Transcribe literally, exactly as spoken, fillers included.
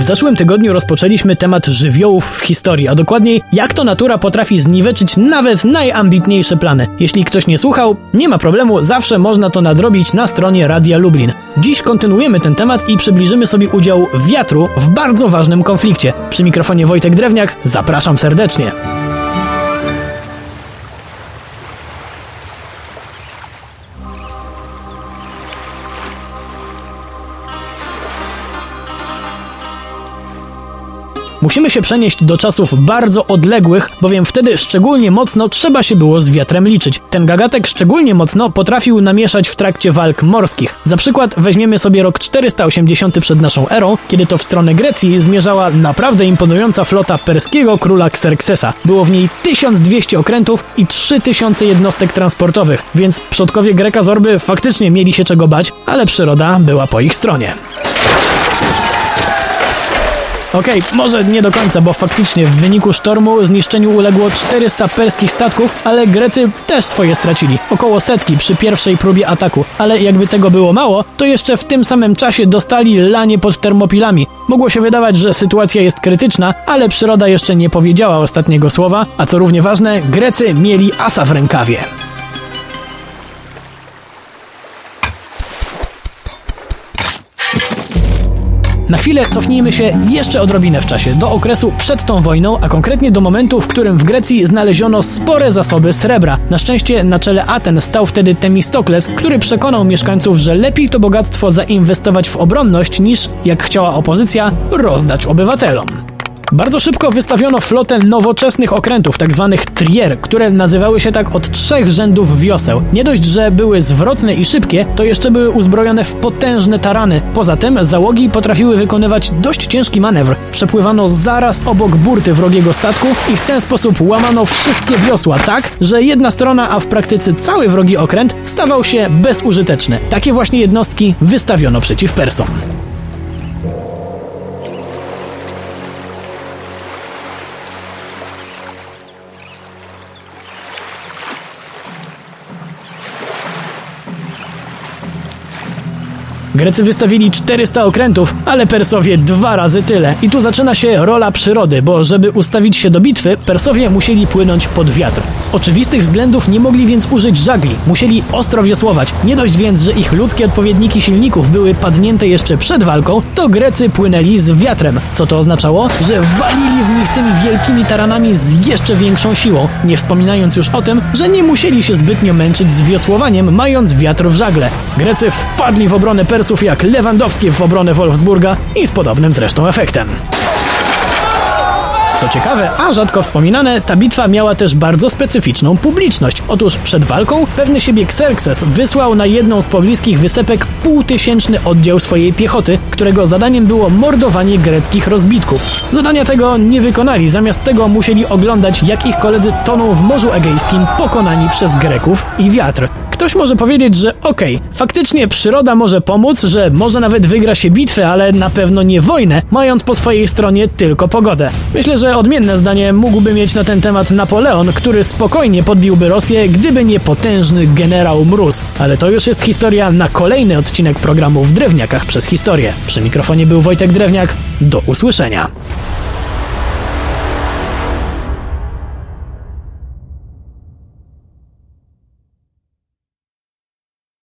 zeszłym tygodniu rozpoczęliśmy temat żywiołów w historii, a dokładniej jak to natura potrafi zniweczyć nawet najambitniejsze plany. Jeśli ktoś nie słuchał, nie ma problemu, zawsze można to nadrobić na stronie Radia Lublin. Dziś kontynuujemy ten temat i przybliżymy sobie udział wiatru w bardzo ważnym konflikcie. Przy mikrofonie Wojtek Drewniak, zapraszam serdecznie. Musimy się przenieść do czasów bardzo odległych, bowiem wtedy szczególnie mocno trzeba się było z wiatrem liczyć. Ten gagatek szczególnie mocno potrafił namieszać w trakcie walk morskich. Za przykład weźmiemy sobie rok czterysta osiemdziesiąty przed naszą erą, kiedy to w stronę Grecji zmierzała naprawdę imponująca flota perskiego króla Xerxesa. Było w niej tysiąc dwieście okrętów i trzy tysiące jednostek transportowych, więc przodkowie Greka z Orby faktycznie mieli się czego bać, ale przyroda była po ich stronie. Okej, okay, może nie do końca, bo faktycznie w wyniku sztormu zniszczeniu uległo czterysta perskich statków, ale Grecy też swoje stracili. Około setki przy pierwszej próbie ataku. Ale jakby tego było mało, to jeszcze w tym samym czasie dostali lanie pod Termopilami. Mogło się wydawać, że sytuacja jest krytyczna, ale przyroda jeszcze nie powiedziała ostatniego słowa, a co równie ważne, Grecy mieli asa w rękawie. Na chwilę cofnijmy się jeszcze odrobinę w czasie, do okresu przed tą wojną, a konkretnie do momentu, w którym w Grecji znaleziono spore zasoby srebra. Na szczęście na czele Aten stał wtedy Temistokles, który przekonał mieszkańców, że lepiej to bogactwo zainwestować w obronność niż, jak chciała opozycja, rozdać obywatelom. Bardzo szybko wystawiono flotę nowoczesnych okrętów, tzw. trier, które nazywały się tak od trzech rzędów wioseł. Nie dość, że były zwrotne i szybkie, to jeszcze były uzbrojone w potężne tarany. Poza tym załogi potrafiły wykonywać dość ciężki manewr. Przepływano zaraz obok burty wrogiego statku i w ten sposób łamano wszystkie wiosła tak, że jedna strona, a w praktyce cały wrogi okręt stawał się bezużyteczny. Takie właśnie jednostki wystawiono przeciw Persom. Grecy wystawili czterysta okrętów, ale Persowie dwa razy tyle. I tu zaczyna się rola przyrody, bo żeby ustawić się do bitwy, Persowie musieli płynąć pod wiatr. Z oczywistych względów nie mogli więc użyć żagli, musieli ostro wiosłować. Nie dość więc, że ich ludzkie odpowiedniki silników były padnięte jeszcze przed walką, to Grecy płynęli z wiatrem. Co to oznaczało? Że walili w nich tymi wielkimi taranami z jeszcze większą siłą, nie wspominając już o tym, że nie musieli się zbytnio męczyć z wiosłowaniem, mając wiatr w żagle. Grecy wpadli w obronę Persów jak Lewandowski w obronę Wolfsburga i z podobnym zresztą efektem. Co ciekawe, a rzadko wspominane, ta bitwa miała też bardzo specyficzną publiczność. Otóż przed walką pewny siebie Xerxes wysłał na jedną z pobliskich wysepek półtysięczny oddział swojej piechoty, którego zadaniem było mordowanie greckich rozbitków. Zadania tego nie wykonali, zamiast tego musieli oglądać, jak ich koledzy toną w Morzu Egejskim, pokonani przez Greków i wiatr. Ktoś może powiedzieć, że okej, okay, faktycznie przyroda może pomóc, że może nawet wygra się bitwę, ale na pewno nie wojnę, mając po swojej stronie tylko pogodę. Myślę, że odmienne zdanie mógłby mieć na ten temat Napoleon, który spokojnie podbiłby Rosję, gdyby nie potężny generał Mróz. Ale to już jest historia na kolejny odcinek programu W Drewniakach przez historię. Przy mikrofonie był Wojtek Drewniak. Do usłyszenia.